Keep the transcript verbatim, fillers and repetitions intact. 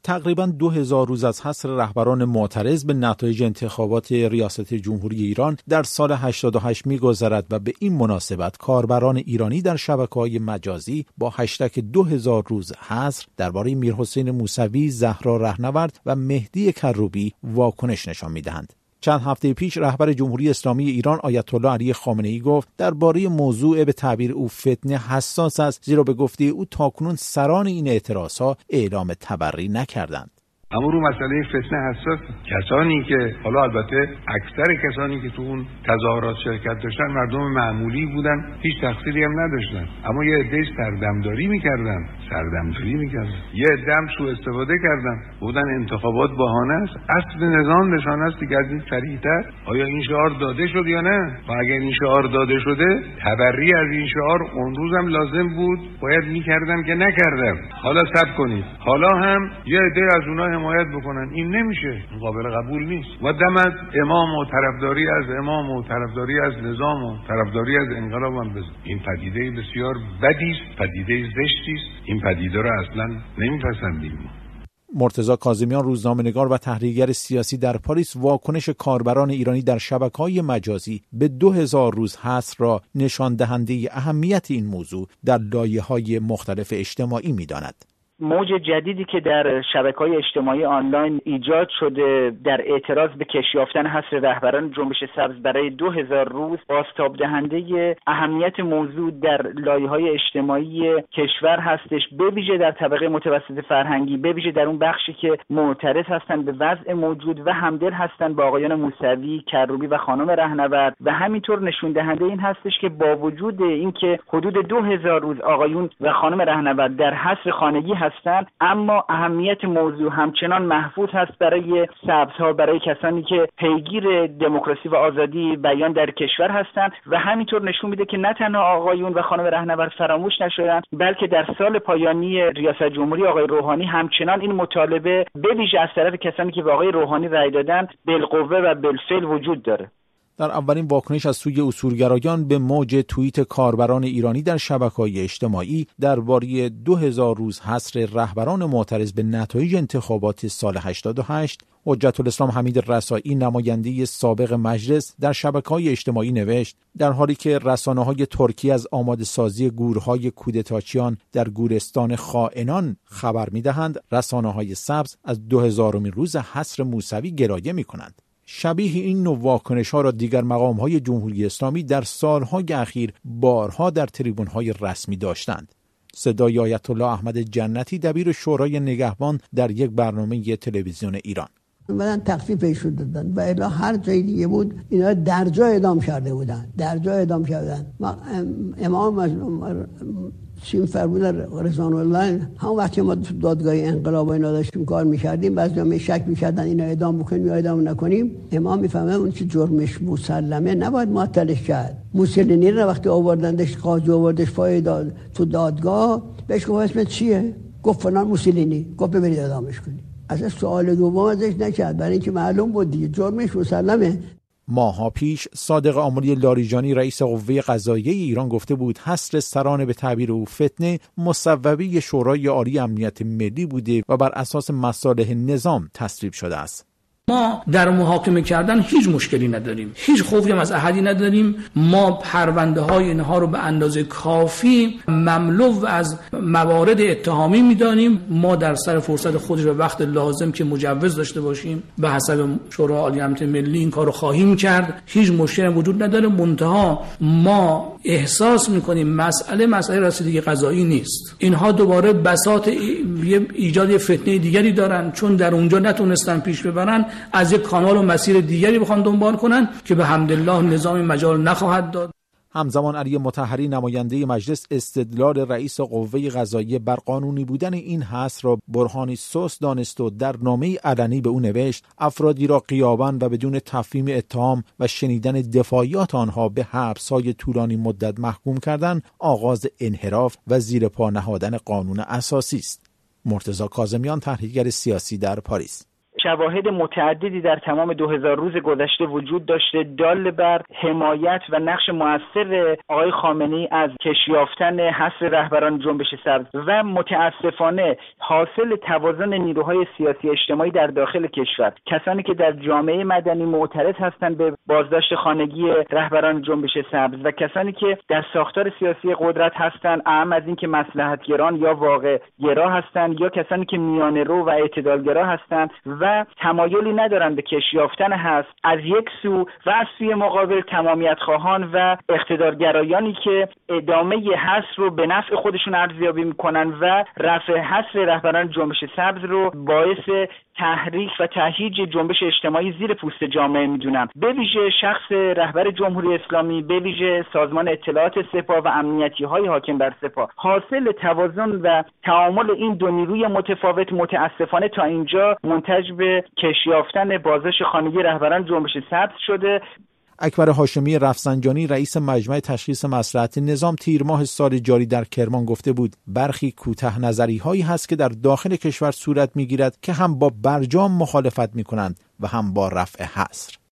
تقریباً دو هزار روز از حصر رهبران معترض به نتایج انتخابات ریاست جمهوری ایران در سال هشتاد و هشت می‌گذرد و به این مناسبت کاربران ایرانی در شبکه‌های مجازی با هشتگ دو هزار روز حصر درباره میرحسین موسوی، زهرا رهنورد و مهدی کروبی واکنش نشان می‌دهند. چند هفته پیش رهبر جمهوری اسلامی ایران آیت الله علی خامنه‌ای گفت درباره موضوع به تعبیر او فتنه حساس است، زیرا به گفته او تاکنون سران این اعتراضها اعلام تبری نکردند. اما رو مسئله فتنه حساس، کسانی که حالا البته اکثر کسانی که تو اون تظاهرات شرکت داشتن مردم معمولی بودن، هیچ تقصیری هم نداشتن، اما یه عده سردمداری میکردن سردمداری میکردن یه عده هم سوء استفاده کردن، بودن انتخابات بهانه است. اصل نظام نشانه است دیگه از این سریعتر. آیا این شعار داده شد یا نه؟ و اگر این شعار داده شده، تبری از این شعار اون روزم لازم بود، باید میکردم که نکردم. حالا صبر کنید، حالا هم یه عده از اونها حمایت بکنن، این نمیشه، قابل قبول نیست. و دم از امام و طرفداری از امام و طرفداری از نظام و طرفداری از انقلاب هم بزن. این پدیده بسیار بدی است، پدیده زشتی است. این پدیده را اصلا نمیپسندیم. مرتضی کاظمیان، روزنامه‌نگار و تحلیلگر سیاسی در پاریس، واکنش کاربران ایرانی در شبکه‌های مجازی به دو هزار روز حصر را نشان دهنده اهمیت این موضوع در لایه‌های مختلف اجتماعی می‌داند. موج جدیدی که در شبکه‌های اجتماعی آنلاین ایجاد شده در اعتراض به کشیافتن حصر رهبران جنبش سبز برای دو هزار روز بازتاب دهنده اهمیت موضوع در لایه‌های اجتماعی کشور هستش، به ویژه در طبقه متوسط فرهنگی، به ویژه در اون بخشی که معترض هستند به وضع موجود و همدل هستند با آقایان موسوی، کروبی و خانم رهنورد، و همینطور نشون دهنده این هستش که با وجود اینکه حدود دو هزار روز آقایون و خانم رهنورد در حصر خانگی هستند، اما اهمیت موضوع همچنان محفوظ هست برای سبزها، برای کسانی که پیگیر دموکراسی و آزادی بیان در کشور هستند، و همینطور نشون میده که نه تنها آقایون و خانم رهنورد فراموش نشدند، بلکه در سال پایانی ریاست جمهوری آقای روحانی همچنان این مطالبه به ویژه از طرف کسانی که به آقای روحانی رأی دادن بالقوه و بالفعل وجود داره. در اولین واکنش از سوی اصولگرایان به موج توییت کاربران ایرانی در شبکه‌های اجتماعی درباره دو هزار روز حصر رهبران معترض به نتایج انتخابات سال هشتاد و هشت، حجت الاسلام حمید رسائی، نماینده سابق مجلس، در شبکه‌های اجتماعی نوشت در حالی که رسانه‌های ترکی از آماده سازی گورهای کودتاچیان در گورستان خائنان خبر می‌دهند، رسانه‌های سبز از دو هزارمین روز حصر موسوی گلایه می‌کنند. شبیه این نوع واکنش‌ها را دیگر مقام‌های جمهوری اسلامی در سال‌های اخیر بارها در تریبون‌های رسمی داشتند. صدای آیت الله احمد جنتی، دبیر شورای نگهبان، در یک برنامه تلویزیون ایران: بعدن تخفیفش دادن و الا هر جایی دیگه بود اینا در جا اعدام کرده بودن در جا اعدام کردن. امام مظلوم سیم فرمود رضوان الله، هم وقتی ما تو دادگاه انقلاب و اینا داشتیم کار می‌کردیم، بعضیا می شک می‌کردن اینا اعدام بکنیم یا اعدام نکنیم. امام میفهمه اون که جرمش مسلمه نباید معطلش کرد. موسولینی رو وقتی آوردندش، قاضی آوردش پای داد تو دادگاه، بهش گفت اسمت چیه؟ گفت فلان موسولینی. گفت ببرید اعدامش کنید. از سوال دوم ازش نکرد، برای اینکه معلوم بود دیگه جرمش مسلمه. ماها پیش صادق آملی لاریجانی، رئیس قوه قضاییه ایران، گفته بود حصر سران به تعبیر او فتنه مصوبه شورای عالی امنیت ملی بوده و بر اساس مصالح نظام تصویب شده است. ما در محاکمه کردن هیچ مشکلی نداریم، هیچ خوفی هم از احدی نداریم. ما پرونده های اینها رو به اندازه کافی مملو از موارد اتهامی میدانیم. ما در سر فرصت خودش و وقت لازم که مجوز داشته باشیم به حسب شورای عالی امنیت ملی این کارو خواهیم کرد. هیچ مشکلی وجود نداره. منتها ما احساس میکنیم مسئله مسئله رسیدگی قضایی نیست. اینها دوباره بساط ایجاد فتنه دیگری دارن، چون در اونجا نتونستن پیش ببرن، از یک کانال و مسیر دیگری بخوان دنبال کنن که به حمدالله نظام مجال نخواهد داد. همزمان علی مطهری، نماینده مجلس، استدلال رئیس قوه قضاییه بر قانونی بودن این حصر را برهانی سست دانست و در نامه علنی به او نوشت افرادی را غیاباً و بدون تفهیم اتهام و شنیدن دفاعیات آنها به حبس‌های طولانی مدت محکوم کردن آغاز انحراف و زیر پا نهادن قانون اساسی است. مرتضی کاظمیان، تحلیلگر سیاسی در پاریس: شواهد متعددی در تمام دو هزار روز گذشته وجود داشته دال بر حمایت و نقش مؤثر آقای خامنه‌ای از کشیافتن حصر رهبران جنبش سبز و متاسفانه حاصل توازن نیروهای سیاسی اجتماعی در داخل کشور، کسانی که در جامعه مدنی معترض هستند به بازداشت خانگی رهبران جنبش سبز و کسانی که در ساختار سیاسی قدرت هستند، اهم از این که مصلحتگران یا واقع گرا هستند یا کسانی که میانه رو و اعتدالگرا هستند و تمایلی ندارند به کشیافتن حصر از یک سو و از سوی مقابل تمامیت خواهان و اقتدارگرایانی که ادامه حصر رو به نفع خودشون ارزیابی میکنن و رفع حصر رهبران جنبش سبز رو باعث تحریک و تهییج جنبش اجتماعی زیر پوست جامعه میدونن. به ویژه شخص رهبر جمهوری اسلامی، به ویژه سازمان اطلاعات سپاه و امنیتی های حاکم بر سپاه، حاصل توازن و تعامل این دو نیروی متفاوت متاسفانه تا اینجا منتج به کشیافتن بازداشت خانگی رهبران جنبش سبز شده. اکبر هاشمی رفسنجانی رئیس مجمع تشخیص مصلحت نظام تیر ماه سال جاری در کرمان گفته بود برخی کوته نظری هایی هست که در داخل کشور صورت میگیرد که هم با برجام مخالفت میکنند و هم با رفع حصر.